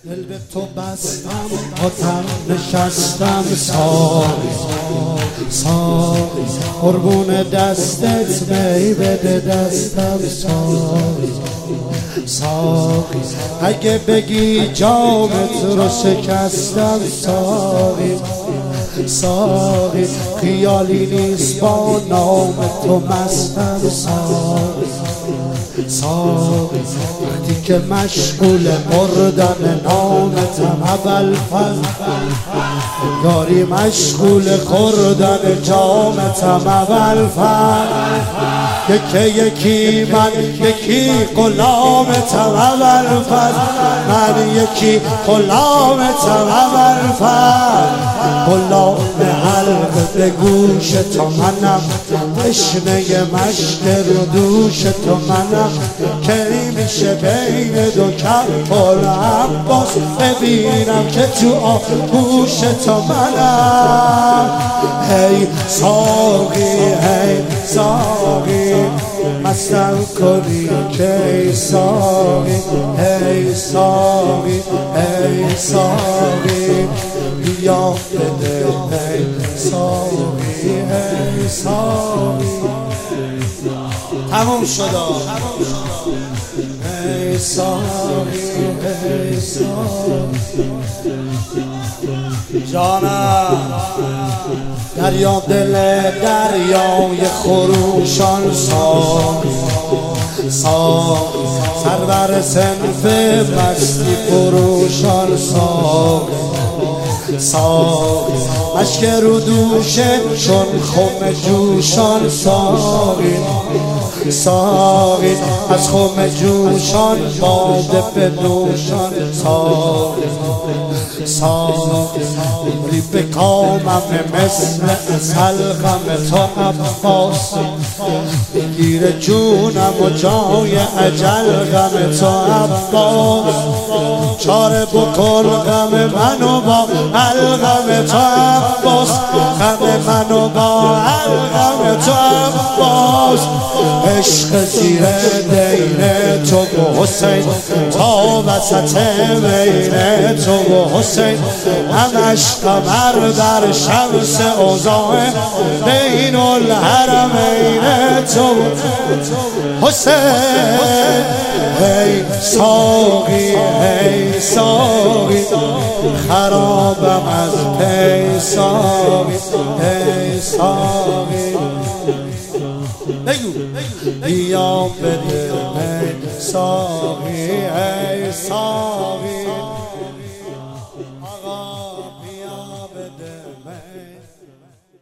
دل به تو بستم آتم نشستم ساقی قربون دستت می بده دستم ساقی اگه بگی جامت رو شکستم ساقی خیالی نیست با نام تو مستم ساقی وقتی که مشغول مردن نامتم اول یاری مشغول خوردن جامتم اول یکی من یکی غلامتم اول من یکی غلامتم اول غلام حلق به گوش تو منم تشنه مشک رو دوش تو منم کی میشه بین دو کف عباس ببینم که تو آغوش تو منم هی ساقی مستم کنی که ای ساقی بیا بده ای ساقی تموم شد ای ساقی جانم دریا دل دریای خروشان سرور صنف مستی فروشان مشک رو دوشه چون خم جوشان ساقی از خم جوشان باده بنوشان ساقی به کامم مثل سلغم تو عباس بگیر جونم و جای اجل غم تو عباس چاره بکن غم منو با الغم تو عباس غم منو با الغم تو عباس عشق زیر دین تو و حسین تا وسط بین تو و حسین همش قمر در شمس اوضاع بین الحرمین تو حسین ای ساقی خرابم از پی ساقی بیا بده ای ساقی آقا بیا بده